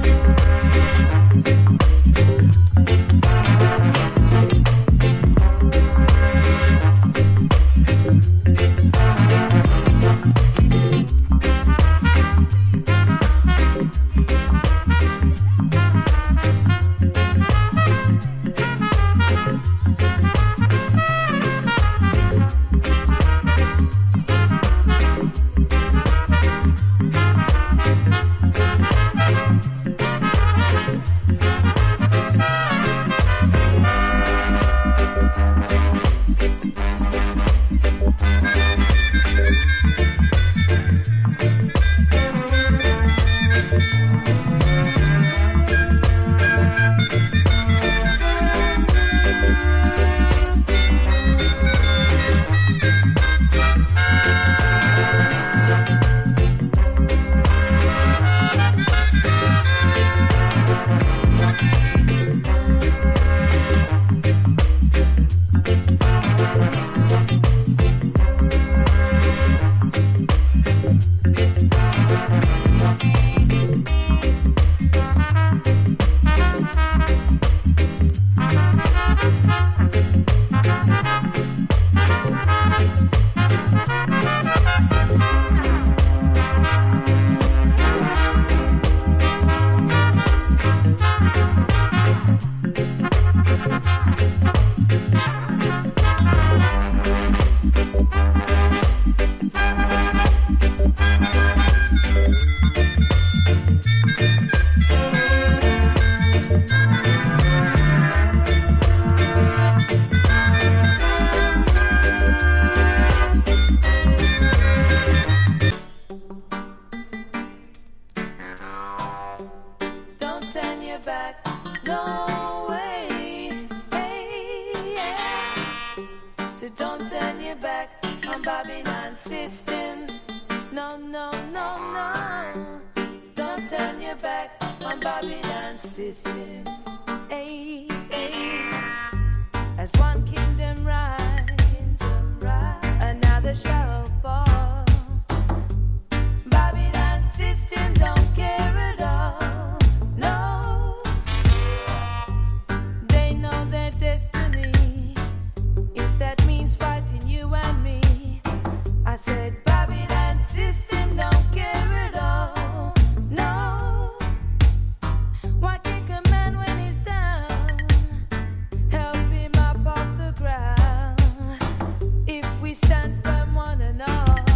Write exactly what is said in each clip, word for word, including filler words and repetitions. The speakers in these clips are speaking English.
We stand firm one another.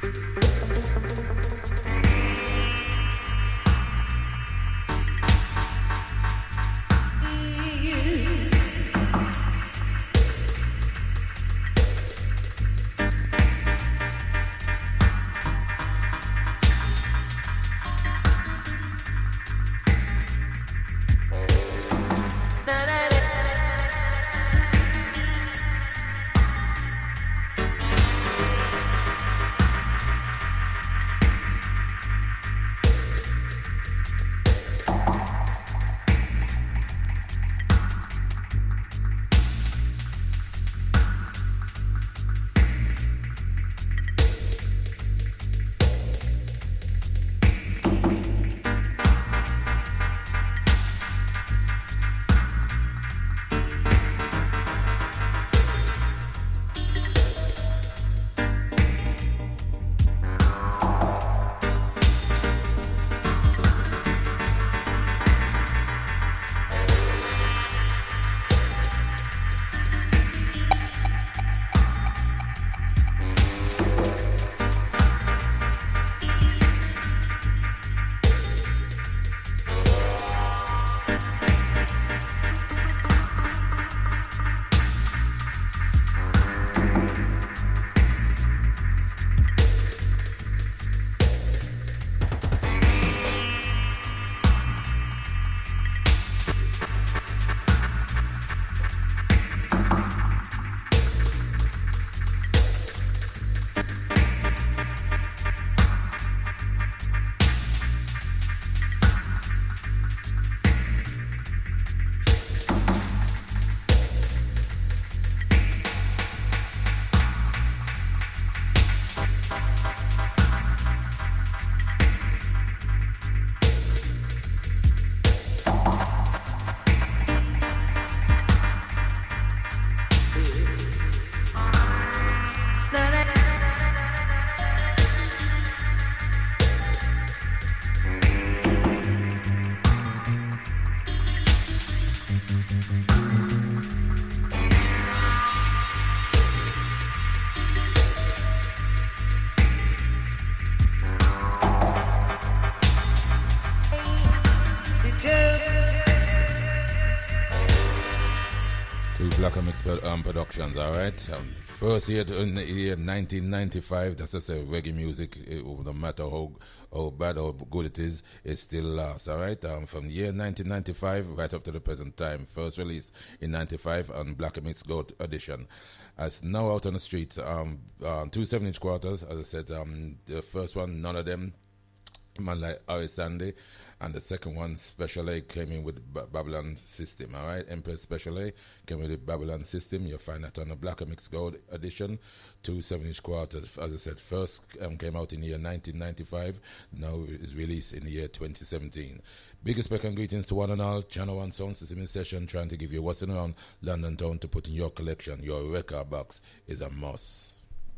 Black and Mix um, Productions, alright? Um, first year in the year nineteen ninety-five, that's just a reggae music, it, no matter how, how bad or good it is, it still lasts, alright? Um, from the year nineteen ninety-five right up to the present time, first release in ninety-five on Black and Mix Gold Edition. As now out on the streets, um, um, two seven inch quarters, as I said, um, the first one, none of them, man like Harry Sandy, and the second one, Special A, came in with B- Babylon System, all right? Empress Special A came with the Babylon System. You'll find that on the Black and Mix Gold Edition, two seven inch quarters. As I said, first um, came out in the year nineteen ninety-five, now is released in the year twenty seventeen. Biggest respect and greetings to one and all. Channel One Sound System in session, trying to give you what's in around London town to put in your collection. Your record box is a must.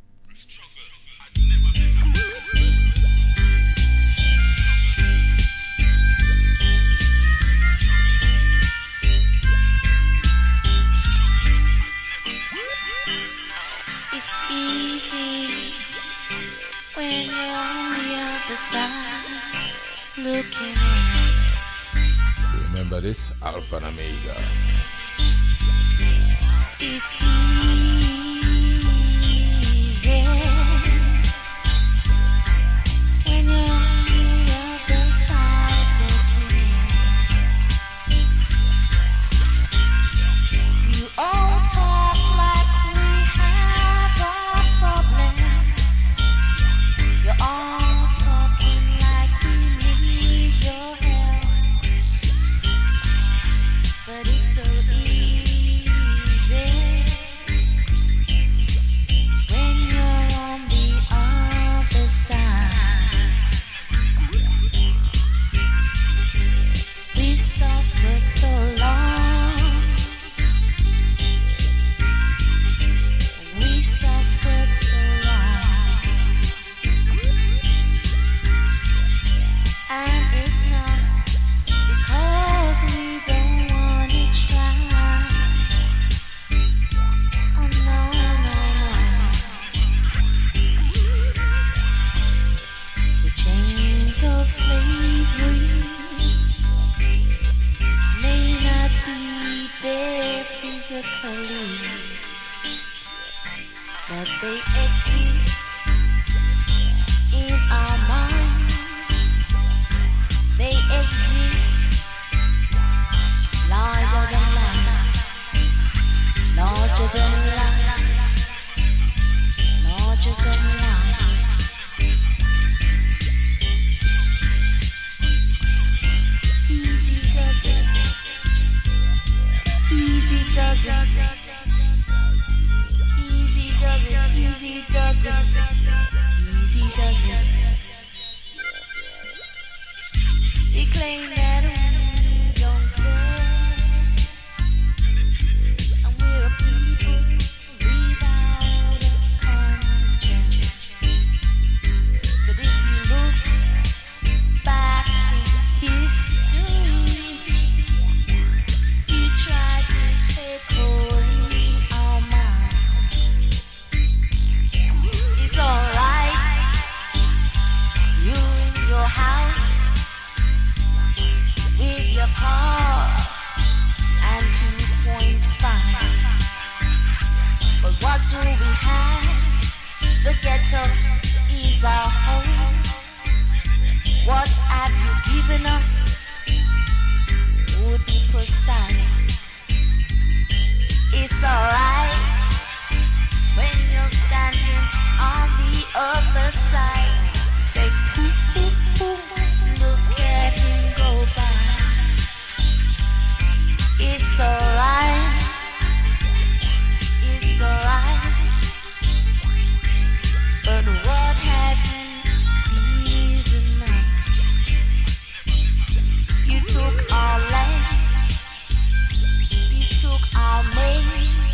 It's easy when you're on the other side looking in. Remember this? Alpha and Omega. It's easy when you're on the other side looking in. You all talk like we have a problem. You're all talking like we need your help. But it's so easy ghetto is our home. What have you given us would be precise. It's alright when you're standing on the other side. Say, ooh, ooh, ooh, look at him go by. It's alright, it's alright. But what have you given us? You took our land, you took our name.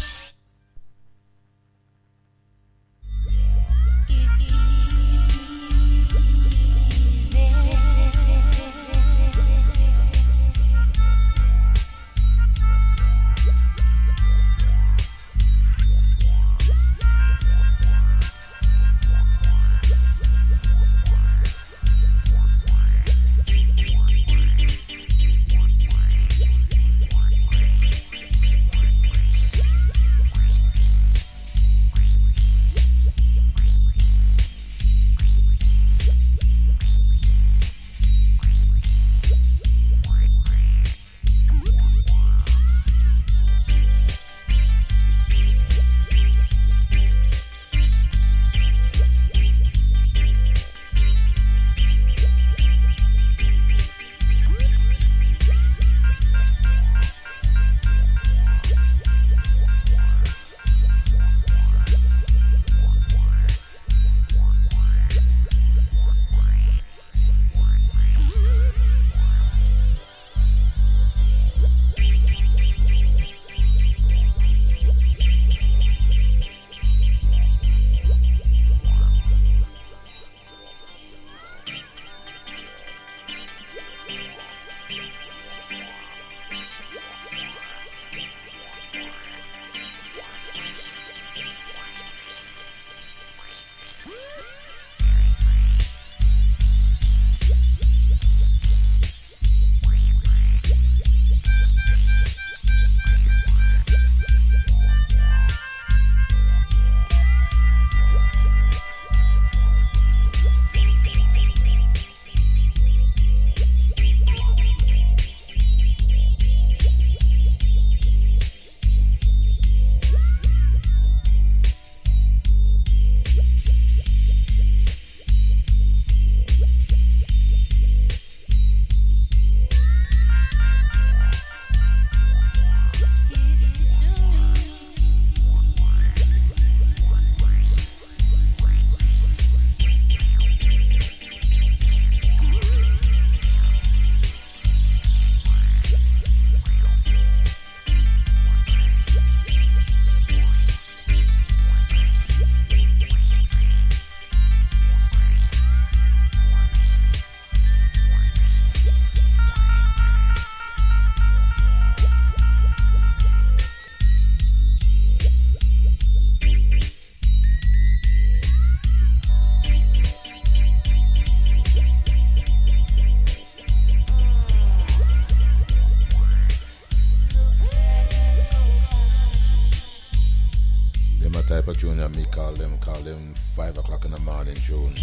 Type of tune that me call them, call them five o'clock in the morning tune.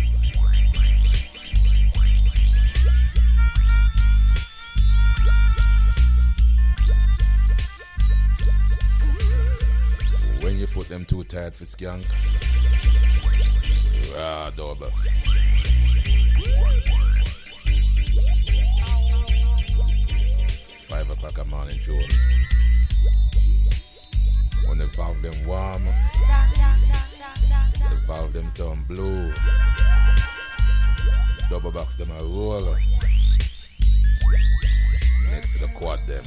When you foot them too tired for skank, ah, double. Five o'clock in the morning tune. When the valve them warm, the valve them turn blue, double box them a roll, next to the quad them.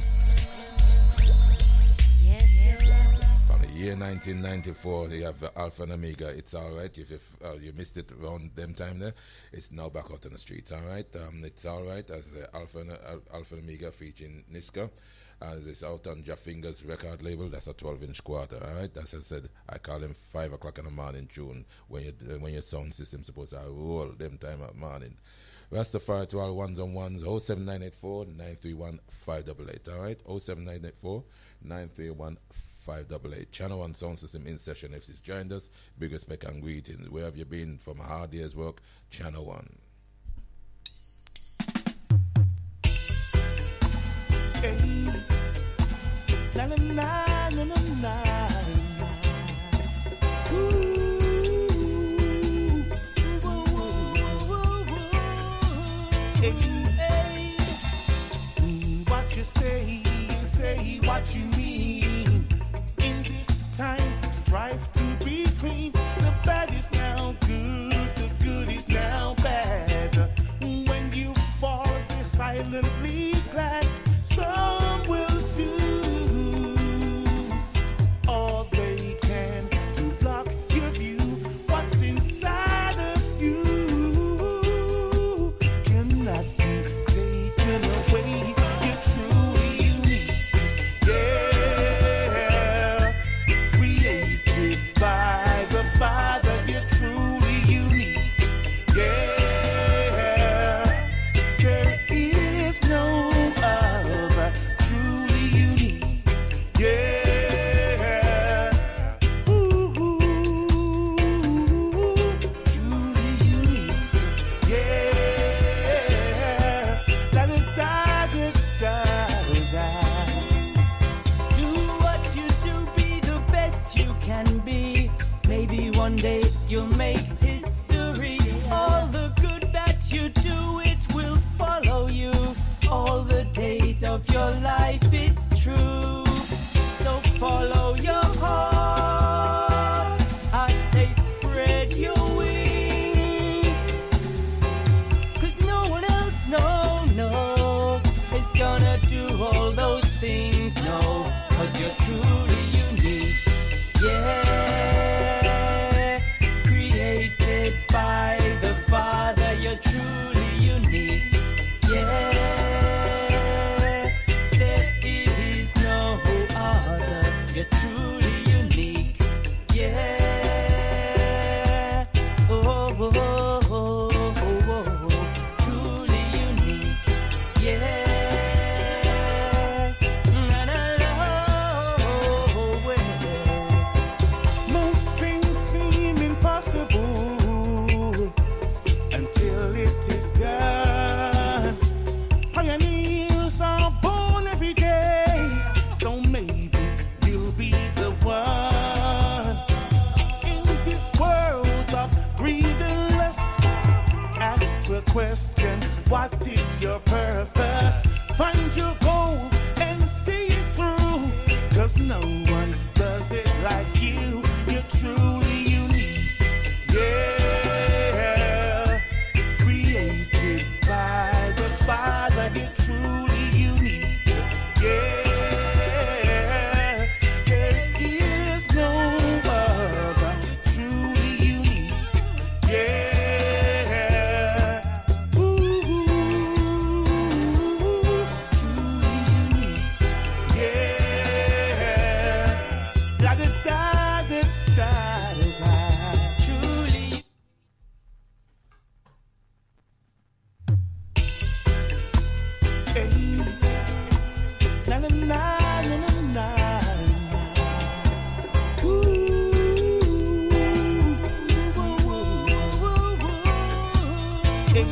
From the year nineteen ninety-four, you have the Alpha and Omega. It's alright if you, uh, you missed it around them time there. It's now back out on the streets, alright. Um, it's alright as the Alpha and, uh, Alpha and Omega featuring Niska. As it's out on Jeff Fingers record label, that's a twelve inch quarter, alright? As I said, I call them five o'clock in the morning tune when you when your sound system's supposed to roll them time at morning. Rastafari to all ones on ones, oh seven nine eight four, nine three one, five eight eight, alright? oh seven nine eight four, nine three one, five eight eight. Channel One Sound System in session. If you've joined us, big respect and greetings. Where have you been from a hard day's work? Channel One. Hey. Na na na na na na. Ooh. Hey, hey. Mm, what you say, you say what you mean. In this time, strive to be clean. The bad is now good, the good is now bad. When you fall, be silently glad. Some will do all they can to block your view. What's inside of you cannot be taken away. You're truly unique, yeah. Created by the Father, you're truly unique, yeah. There is no other truly unique, yeah. Ooh, truly unique, yeah. Da da da da da da. Do what you do, be the best you can be. Maybe one day you'll make history. All the good that you do, it will follow you all the days of your life. It's true. So follow your heart. I say spread your wings. 'Cause no one else, no, no, is gonna do all those things, no. 'Cause you're truly unique, yeah. Created by the Father, you're truly unique, yeah. There is no other, you're truly unique, yeah. Oh, oh, oh, oh, oh, oh. Truly unique, yeah. Na, na, na, oh, well. Most things seem impossible until it is done. Pioneers are born every day, so maybe you'll be the one. In this world of greed and lust, ask the question, what is your purpose? Find your goal and see it through, 'cause no one does it like you. You're truly unique, yeah. Created by the Father, you're truly unique, yeah. There is no other truly unique, yeah. Ooh, truly unique, yeah. Da da da da da da. Truly Hey. Na na na na na na. Ooh. woo, woo, woo, woo. Hey.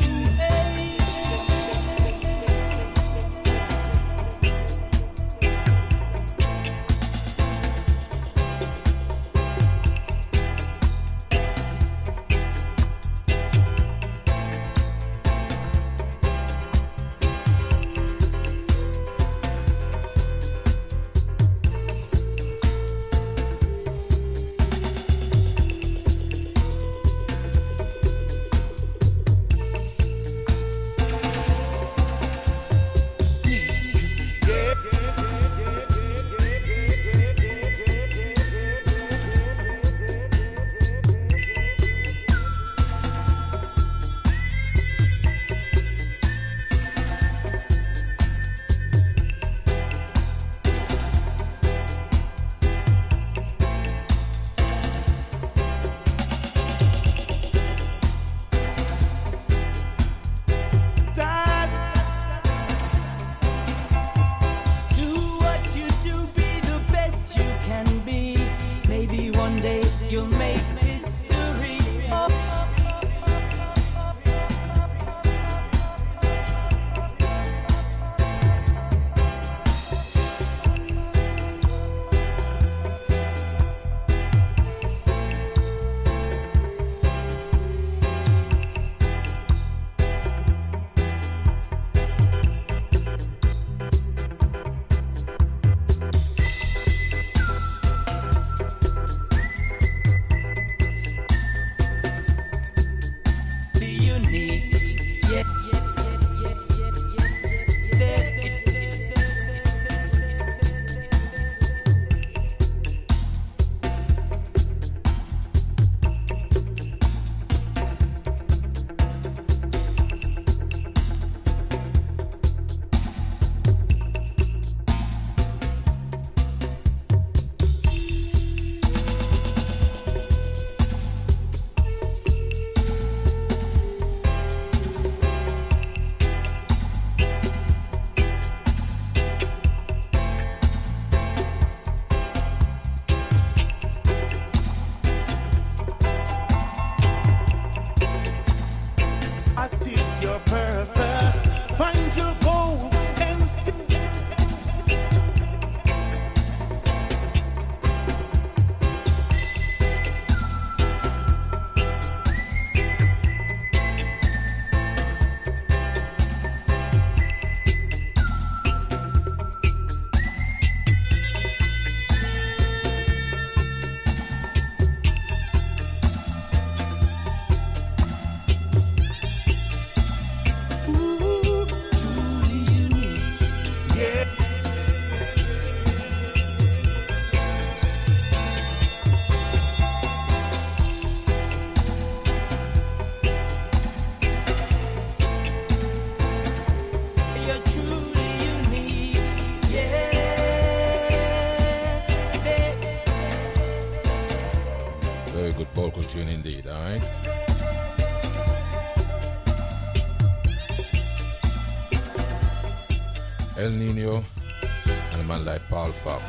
El Nino, and a man like Paul Fab.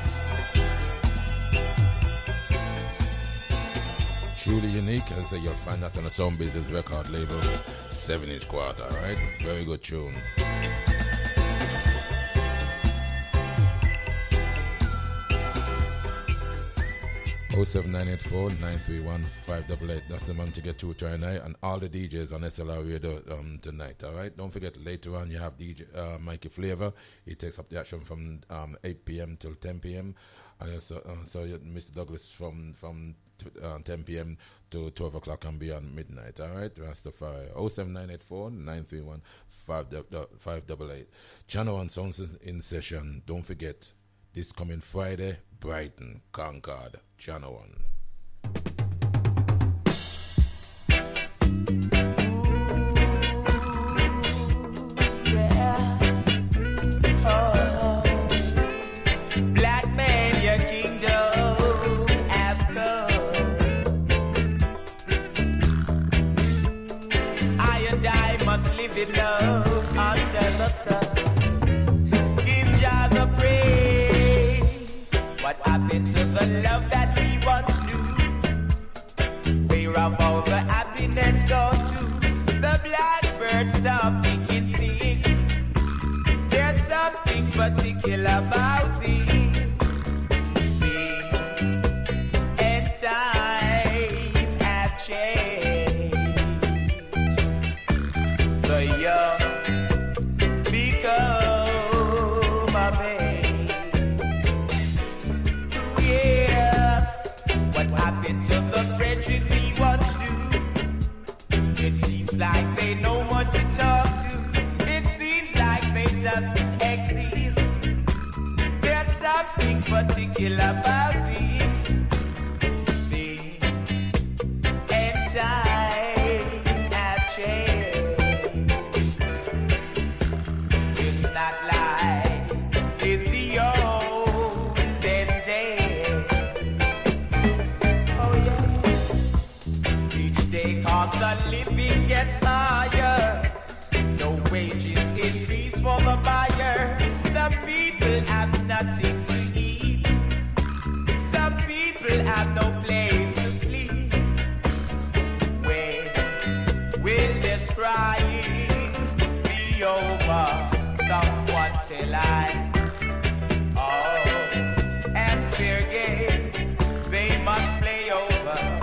Truly unique, and so you'll find that on the Sound Business record label, seven inch quarter, alright? Very good tune. oh seven nine eight four, nine three one, five eight eight. That's the man to get to tonight, and all the D Js on S L R Radio um, tonight, alright? Don't forget, later on you have D J uh, Mikey Flavor. He takes up the action from um, eight p.m. till ten p.m. And also, uh, so Mister Douglas from, from uh, ten p.m. to twelve o'clock and beyond midnight, alright? Rastafari. oh seven nine eight four, nine three one, five eight eight. Channel One Sounds in session. Don't forget, this coming Friday, Brighton, Concord, Channel One. Yeah. Oh. Black man, your kingdom have come. I and I must live in love under the sun. Give Jah the praise. What happened to the love that we once knew? Where have all the happiness gone to? The blackbird stopped picking things. There's something particular about these things. And time have changed. The young become a babe. What happened to the friendship we once knew? It seems like they know what to talk to. It seems like they just exist. There's something particular about these things. And time have changed. It's not like in the olden days. Cost of living gets higher. No wages increase for the buyer. Some people have nothing to eat. Some people have no place to sleep. When will this crying be over? Someone till I. Oh, and fair games they must play over.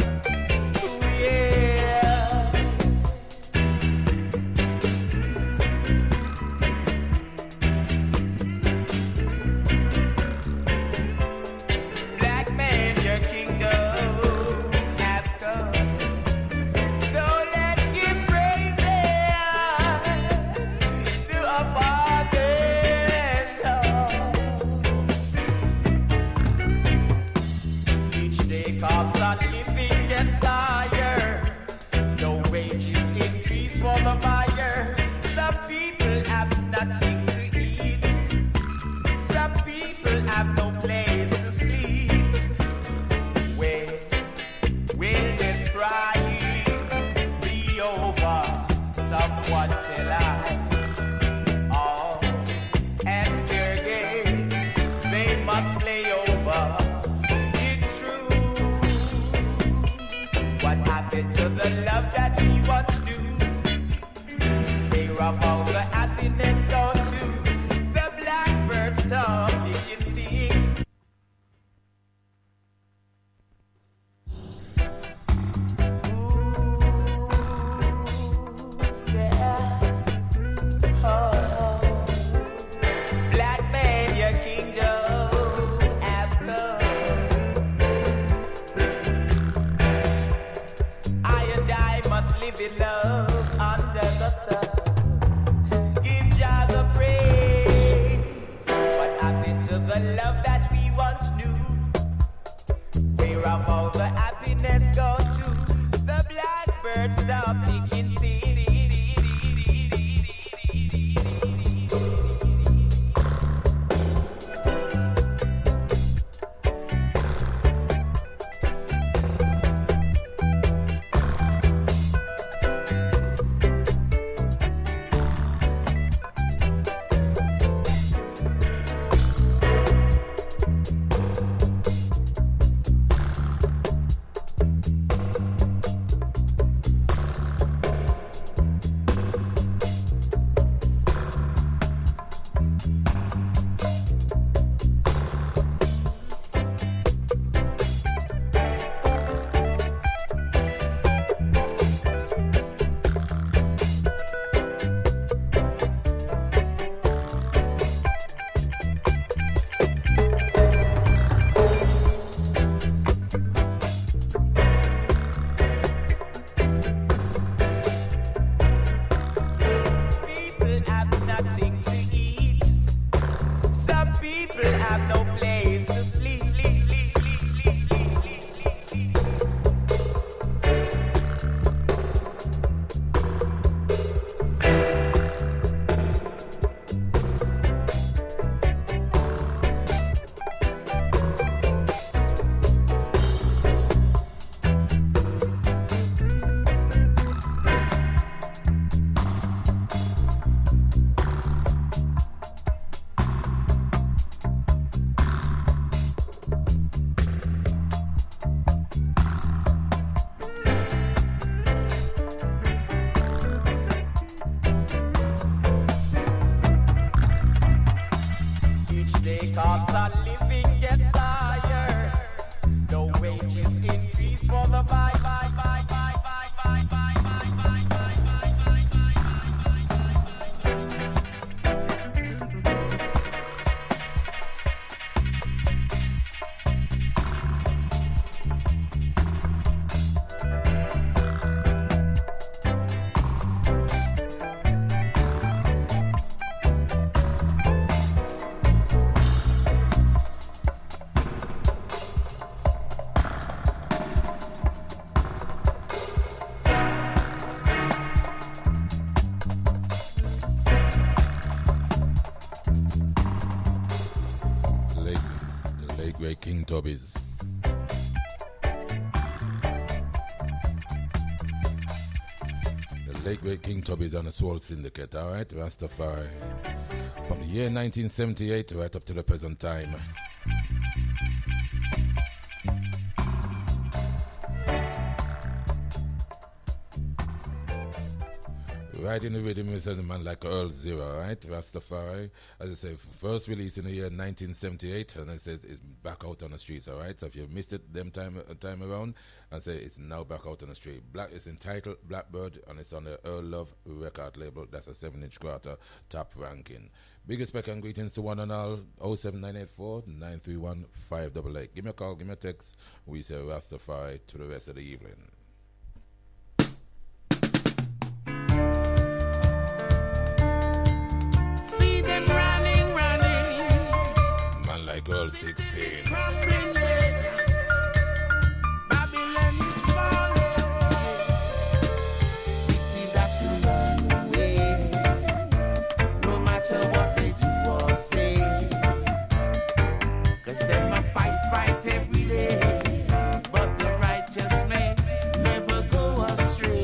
Cost of living gets higher. No wages increase for the buyer. Some people have nothing to eat. Some people have no place to sleep. When will this crying be over? Someone till I. Oh, and their games they must play over. To the love that we once knew. Where of all the happiness gone to? The blackbird stop making things. Ooh, yeah. Oh. Black man, your kingdom has come. Live in love under the sun. King Tubby's. The late great King Tubby's on the Soul Syndicate, alright? Rastafari. From the year nineteen seventy-eight right up to the present time. Right in the rhythm is a man like Earl Zero, right? Rastafari. As I say, first release in the year nineteen seventy-eight, and I said it's back out on the streets, all right? So if you missed it them time time around, I say it's now back out on the street. Black is entitled Blackbird, and it's on the Earl Love record label. That's a seven-inch quarter top ranking. Big respect and greetings to one and all. oh seven nine eight four, nine three one, five eight eight. Give me a call, give me a text. We say Rastafari to the rest of the evening. Like girl sixteen. Babylon is falling. We have to run away, no matter what they do or say. Cause them a fight, fight every day. But the righteous may never go astray.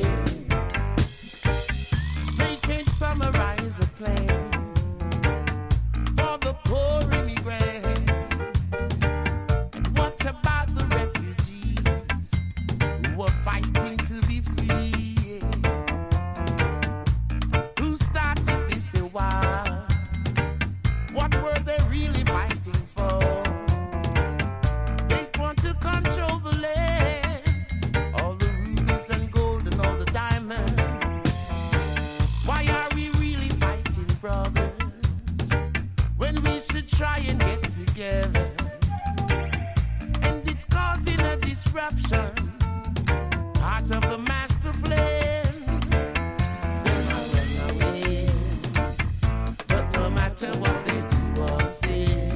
They can't summarize a plan for the poor immigrant. Fighting to be free. Who started this a while? What were they really fighting for? They want to control the land, all the rubies and gold and all the diamonds. Why are we really fighting, brothers, when we should try and get together? And it's causing a disruption of the master plan. Then I run away, but no matter what they do or say,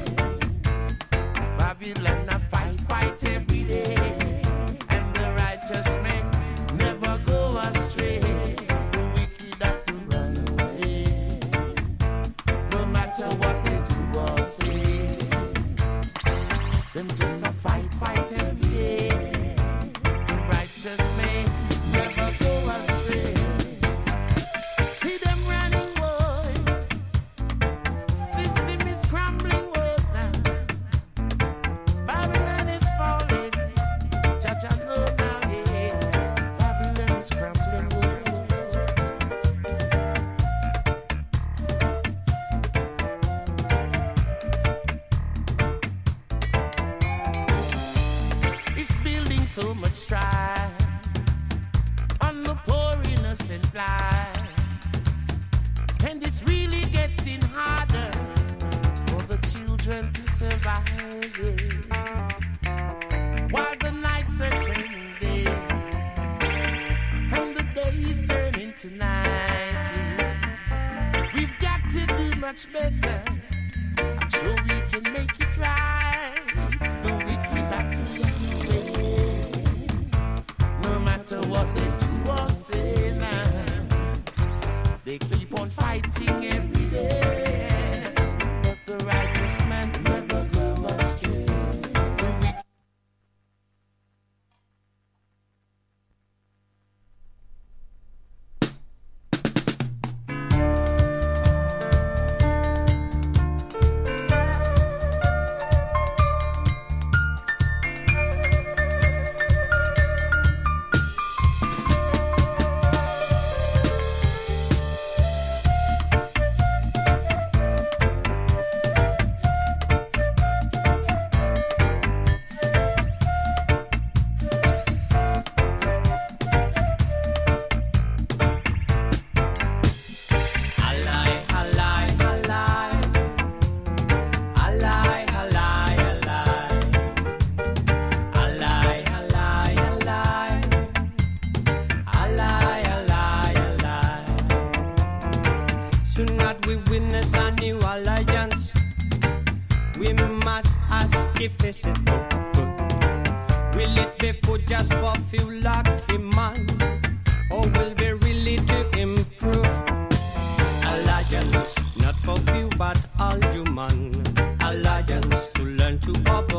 Babylon a fight, fight every day, and the righteous men never go astray. The wicked have to run away, no matter what they do or say. Them just a fight, fight every day. The righteous men never go astray. See them running, boy. System is crumbling, boy. Babylon is falling. Judge, I know now, yeah. Babylon is crumbling, boy. It's building so much strife on the poor innocent lives, and it's really getting harder for the children to survive, yeah. While the nights are turning day and the days turn into night, yeah. We've got to do much better. I'm sure we can make it right. The wicked have to run away, no matter what they do or say now. They keep on fighting every day, but the righteous man never go astray. The wicked if it's a will it be for just for few lucky man, or will we really to improve alliance, not for few but all human alliance to learn to obey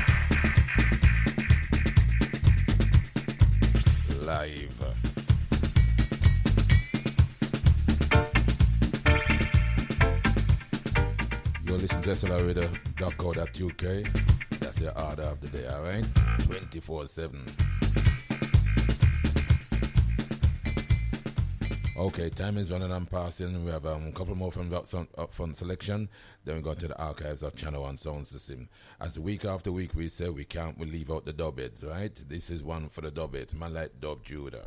listen to S L R radio dot co dot U K. That's your order of the day, alright? twenty-four seven. Okay, time is running and passing. We have um, a couple more from some upfront selection. Then we go to the archives of Channel One Sound System. As week after week we say we can't we leave out the dub heads, right? This is one for the dub heads. Man like Dub Judah.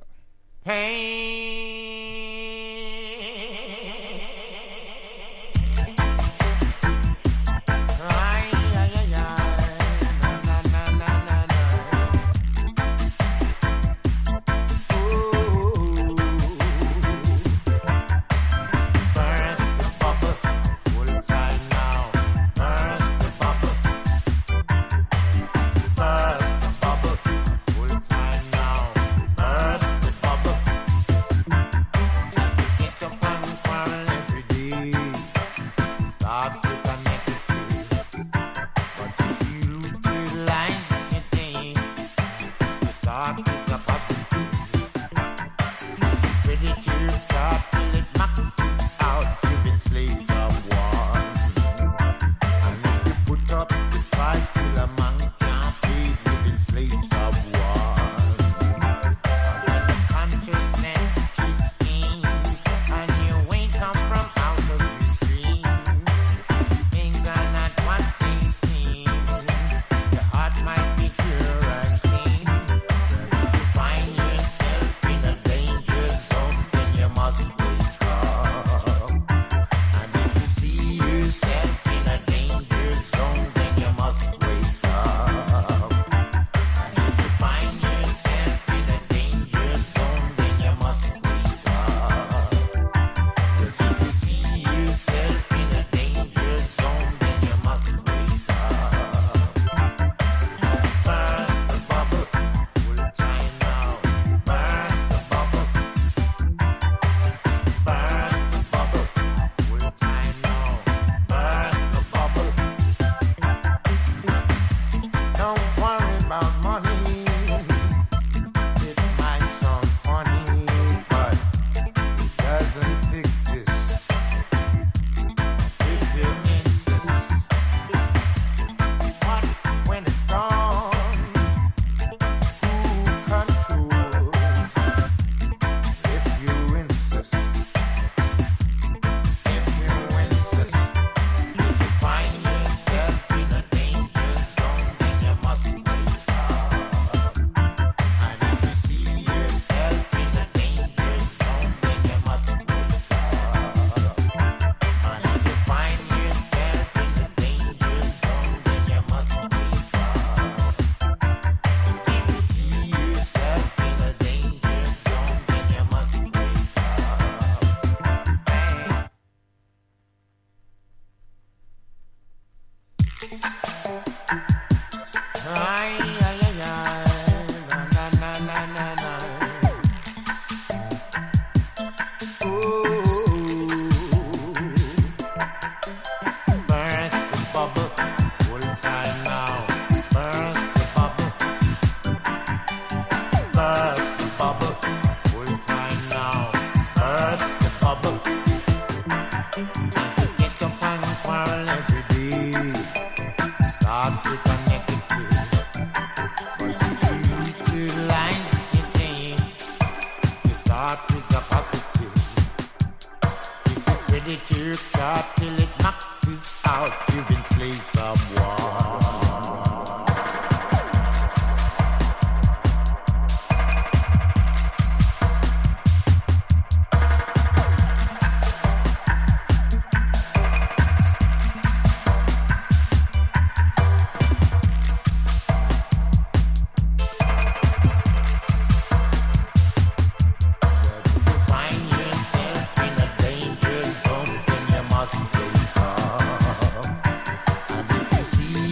Find yourself in a danger zone, then you must wake up. And if you see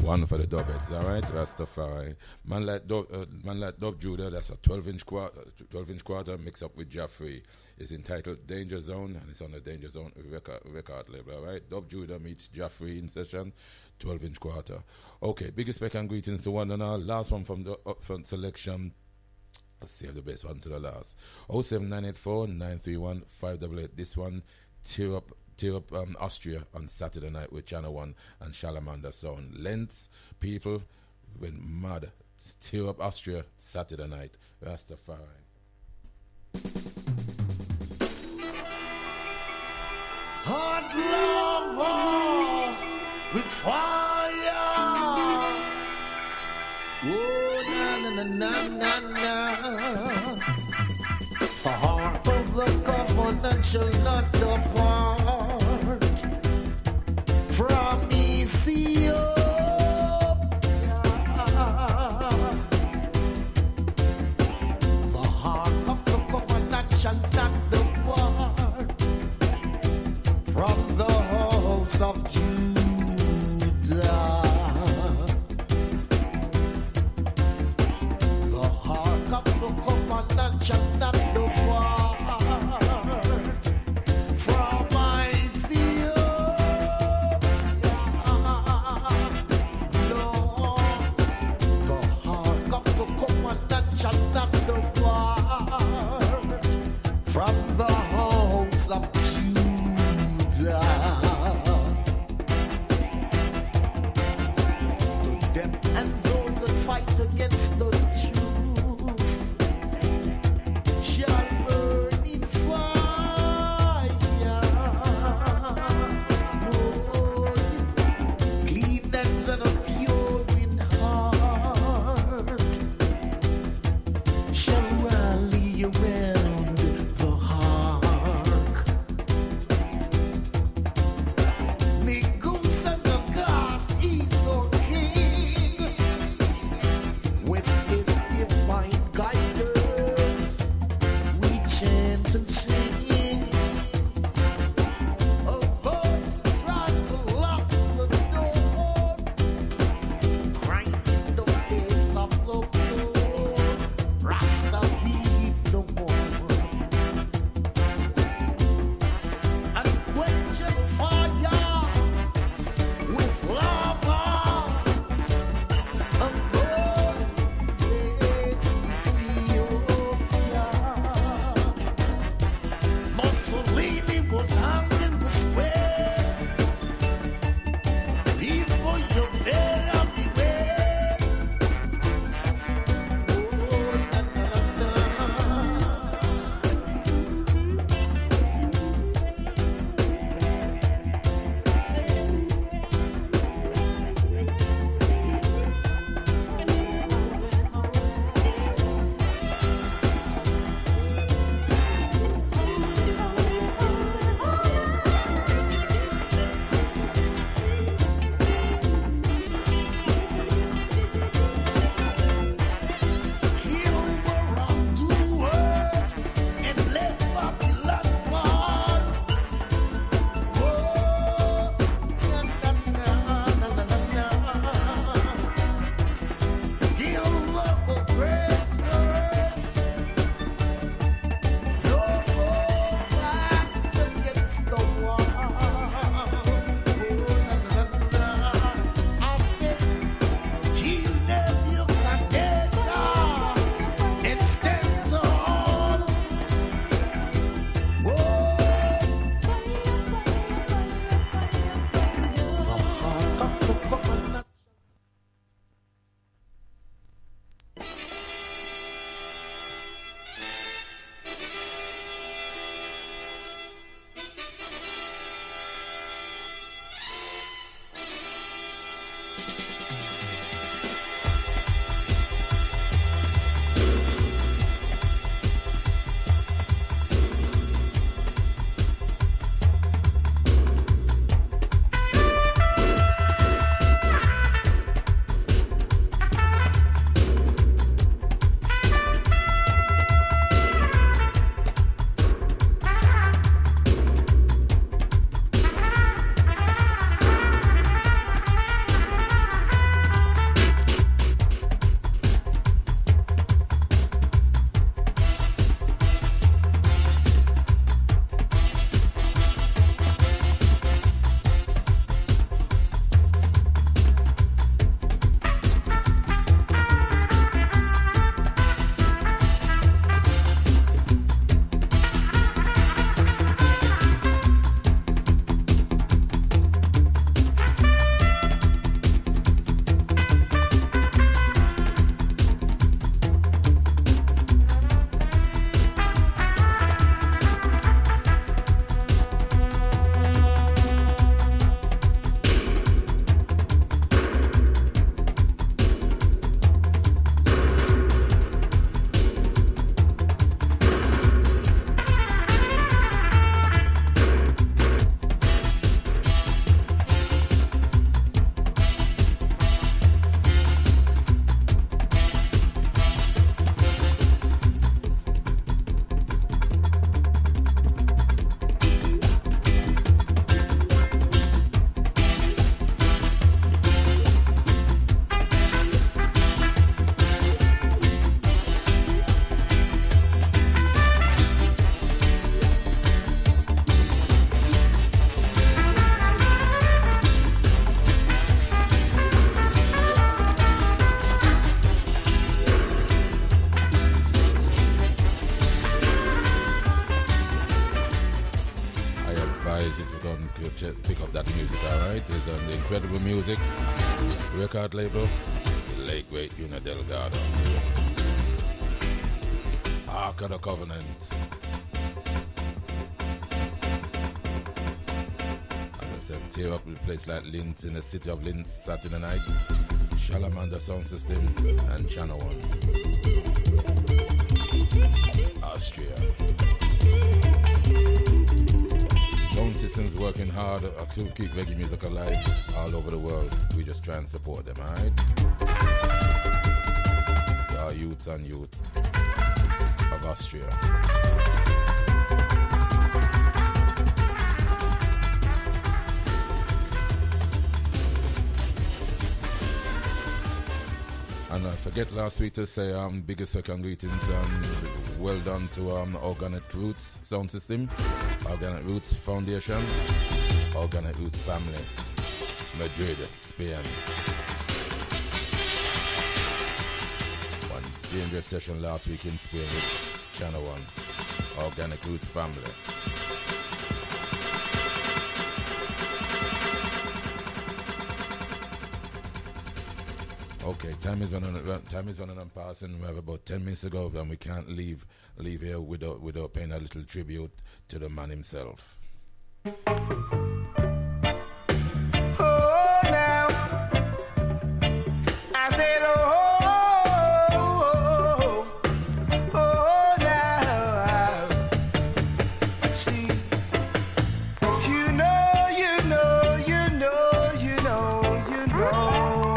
One for the dubheads, alright? Rastafari. Man like Dub, uh, man like Dub Judah, that's a twelve inch quarter, twelve inch quarter mixed up with Jaffrey. It's entitled Danger Zone, and it's on the Danger Zone record, record label, alright? Dub Judah meets Jaffrey in session, twelve inch quarter. Okay, biggest spec and greetings to one and all. Last one from the upfront selection. Let's save the best one to the last. oh seven nine eight four nine three one five eight eight. This one, tear up. Tear up um, Austria on Saturday night with Channel One and Shalamander Sound. Lengths, people went mad. Tear up Austria Saturday night. Rastafari. Hot love with fire. Oh, na na na na na. The heart of the covenant shall not depart from Ethiopia. The heart of the covenant shall not depart from the house of Judah. The heart of the covenant shall not depart from Ethiopia. No, the heart of the covenant shall not depart from the house of Judah. To them and those that fight against the truth shall burn in fire. Oh, clean hands and a pure in heart shall rally around the ark. Nigus and the gods, he's so king with his divine guidance. We chant and sing. Although he tried to lock the door, crying in the face of the poor, Rasta ch- pick up that music, alright? It's on the incredible music record label, the late great Una Delgado. Ark of the Covenant. As I said, tear up the place like Linz in the city of Linz Saturday night. Shalamander Sound System and Channel One. Austria. Sound Systems working hard to keep reggae music alive all over the world. We just try and support them, alright? Our youths and youth of Austria. And I forget last week to say um, biggest second greetings and well done to um, Organic Roots Sound System, Organic Roots Foundation, Organic Roots Family, Madrid, Spain. One dangerous session last week in Spain with Channel One, Organic Roots Family. Okay, time is running. Time is running and passing. We have about ten minutes to go, and we can't leave leave here without without paying a little tribute to the man himself. Oh, now I said, oh, oh, oh, oh, now. See, you know, you know, you know, you know, you know.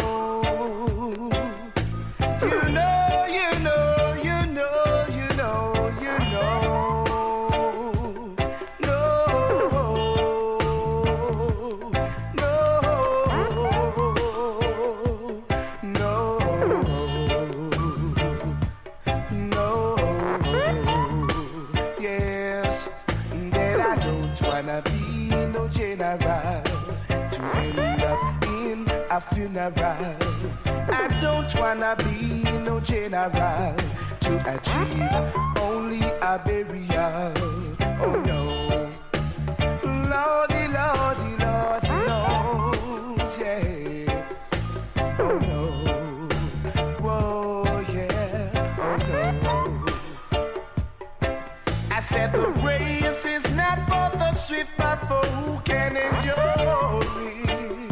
A funeral. I don't wanna be no general to achieve only a burial. Oh no, Lordy, Lordy, Lord knows, yeah. Oh no, whoa, yeah. Oh no. I said the race is not for the swift, but for who can endure it.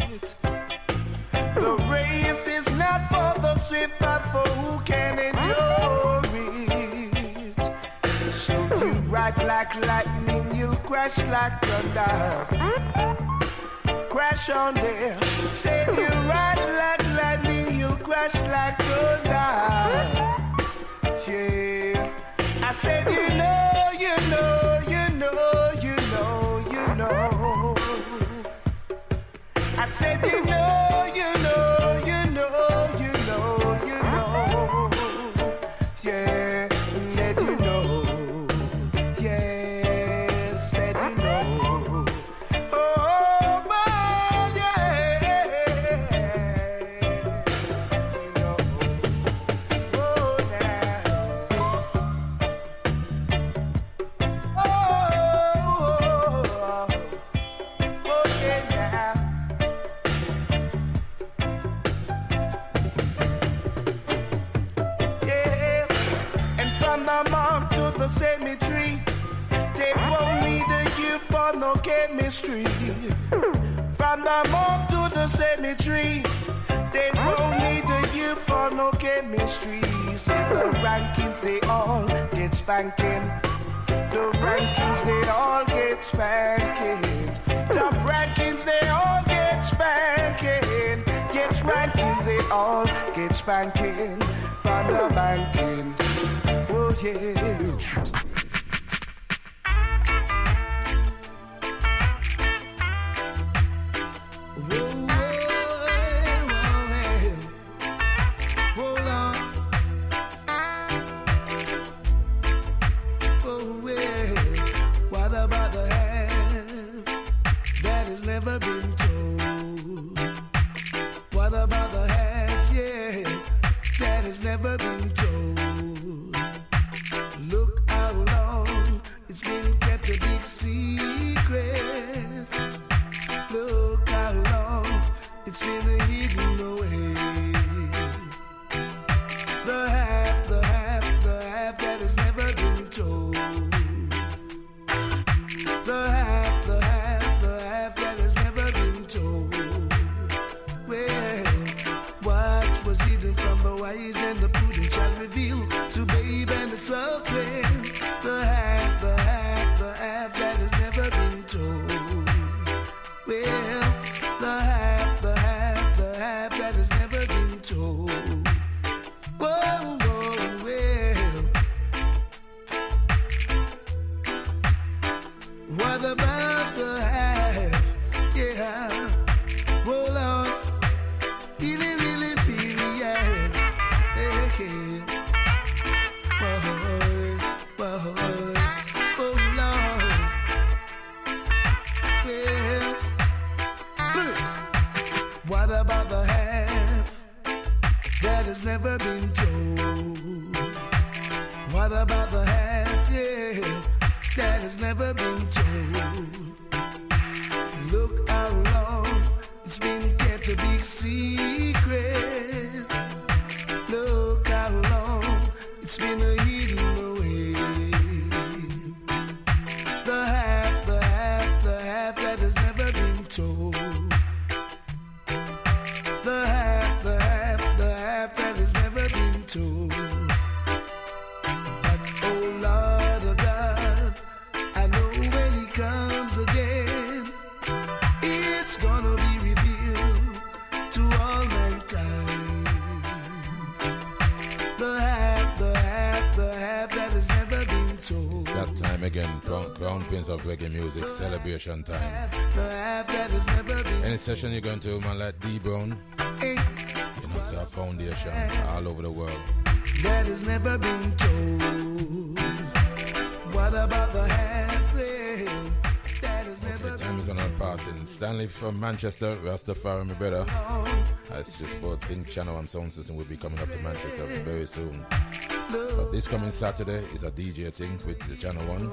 The race is not for the swift, but for who can endure it. So you ride like lightning, you'll crash like thunder. Crash on there. Say you ride like lightning, you'll crash like thunder. Yeah. I said you know, you know, you know, you know, you know. I said you know. You know, you know, you know, you know, yeah, said you know, yeah, said you know, oh, but yeah, you know, oh, now, oh, oh, oh, yeah, now. To the cemetery, they won't need you for no chemistry. From the morgue to the cemetery, they won't need you for no chemistry. Say the rankings, they all get spanking. The rankings, they all get spanking. Top rankings, they all get spanking. Yes, rankings, they all get spanking. From the banking. Oh, yeah. What about the half, yeah, that has never been told? Look how long it's been kept a big secret. Look how long it's been a hidden away. The half, the half, the half that has never been told. The half, the half, the half that has never been told. But oh Lord of God, I know when He comes again, it's gonna be revealed to all mankind. The half, the half, the half that has never been told. It's that time again, Crown, Crown Prince of Reggae Music, celebration time. The half that has never been. Any session you're going to, man, like D Brown, Hey, you know, it's a foundation all over the world. that has never been told. What about the half? Hey, that has never Okay, time is on our passing. Stanley from Manchester, Rastafari, my brother. I just both think Channel One Sound System will be coming up to Manchester very soon. But this coming Saturday is a D J thing with the Channel One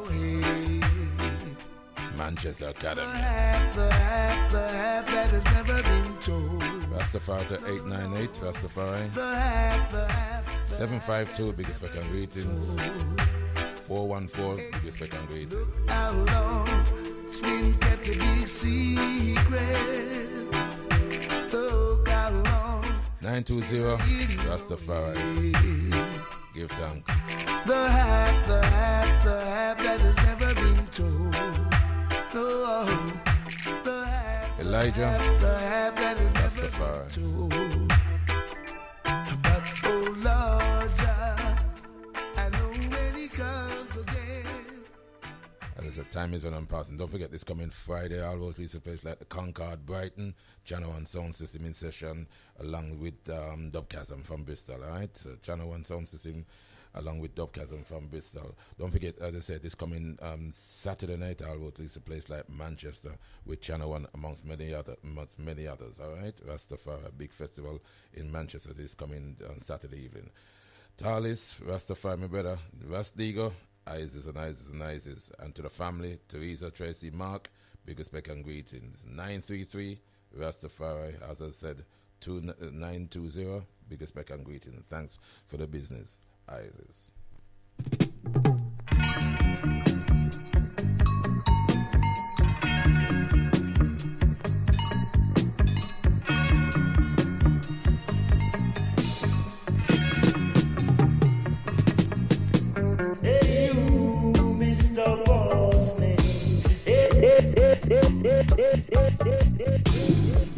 Manchester Academy. half, the half, the half that has never been told. Rastafari to eight nine eight, Rastafari. The half, the half, seven five two, biggest spec and greetings. four one four, biggest spec and greetings. how long it's been kept a big secret. Look how long nine two zero, Rastafari. Give thanks. the half, the half, the half that has never been told. Oh, the half, Elijah, the half that has never Rastafari. been told. But oh Lord, Jah, I know when He comes again. As I said, time is when I'm passing. Don't forget this coming Friday, all those Lisa places like the Concord, Brighton, Channel One Sound System in session, along with um, Dubcasm from Bristol, alright? So Channel One Sound System along with Dubcasm from Bristol. Don't forget, as I said, this coming um, Saturday night, all those Lisa place like Manchester with Channel One amongst many other amongst many others, alright? Rastafari, a big festival in Manchester this coming on Saturday evening. Talis, Rastafari, my brother, Rastigo, Isis and Isis and Isis, and to the family, Teresa, Tracy, Mark, big respect and greetings. nine three three, Rastafari, as I said, two nine two zero, big respect and greetings. Thanks for the business, Isis. Hey you, Mister Bossman. Hey, hey, hey, hey, hey, hey, hey, hey, hey.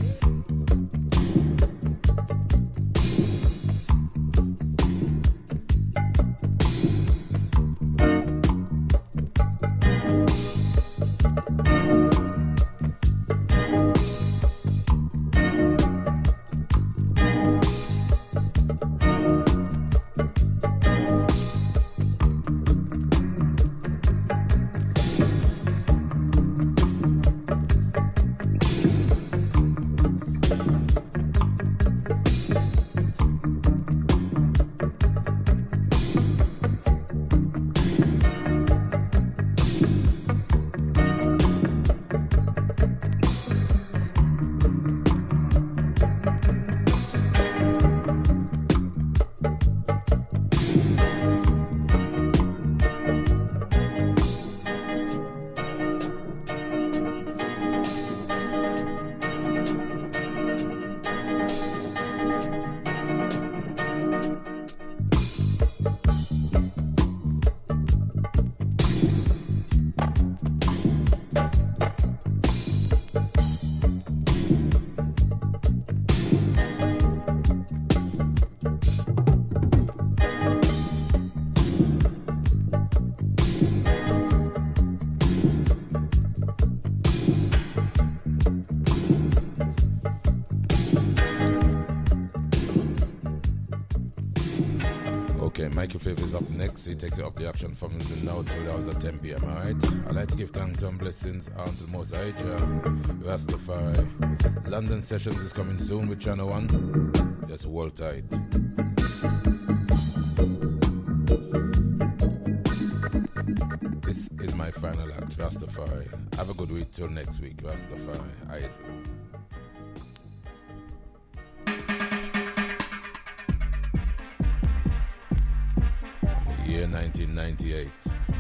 Michael Faith is up next. He takes it up the action from now till the hours at ten p.m. Alright? I'd like to give thanks and blessings unto the Most High Jah, Rastafari. London Sessions is coming soon with Channel One. Just hold tight. my final act, Rastafari. Have a good week till next week, Rastafari. Isis. The year nineteen ninety-eight.